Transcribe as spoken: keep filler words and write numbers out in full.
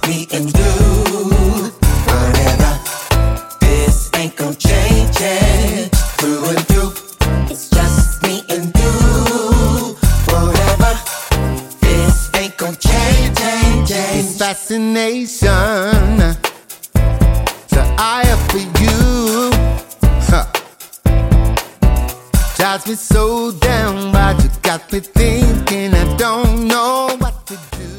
me and you forever. This ain't gon' change it through and through. It's just me and you forever. This ain't gon' change, change, change. This fascination that I have for you, huh, drives me so down, but you got me thinking I don't know what to do.